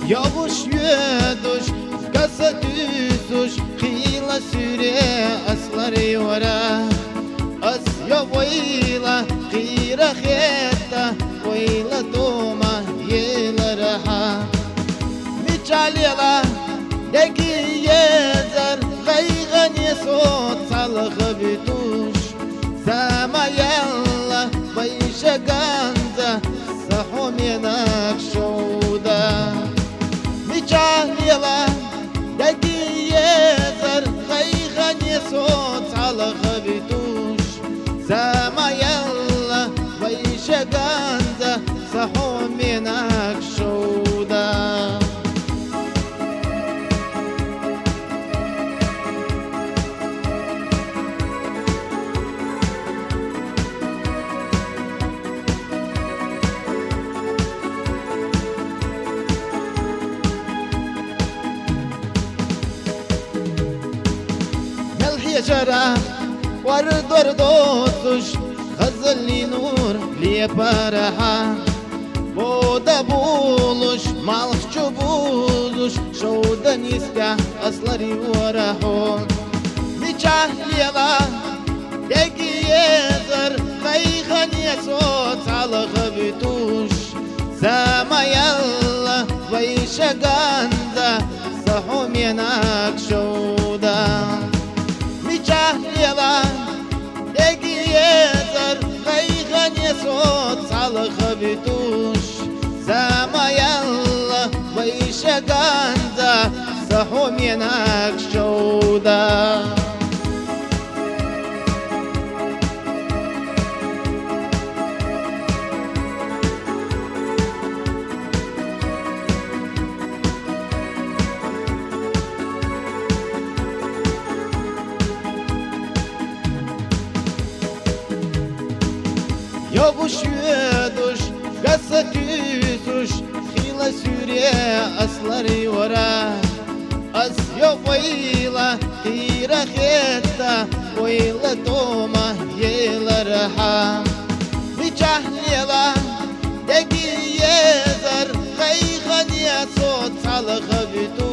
Yavuş yüduş, kasa düzuş, hila süre aslar yora. As ya vayla, hira kheta, vayla doma yela raha. Miçalila, deki yezer, gaygan yesot salgı bituş. Sama yalla, bayşa ganza, sahom yenak şouda. Miçalila, deki yezer, gaygan yesot salgı bituş. Sama yalla, bayşa ganza, sahom yenak şouda. Jara var dordotuş Hazırli nur liye paraha Boda buluş malçu buluş Şovda niska aslari varaho Nikah liyala Deki yezer Kayhan yesot Salığı bituş Sama yalla Vayşa ganza Sahom yenak şovda Miçahliyala Deki yezer Kaygan yesot Salığı bituş Sama yalla Vayşa ganza Sahom yenak şovda. Yavuş yüduş, kasa düzuş, hila süre aslar yora. As ya vayla, hira kheta, vayla doma yela raha. Miçahliyala, deki yezer, kaygan yesot salığı bituş.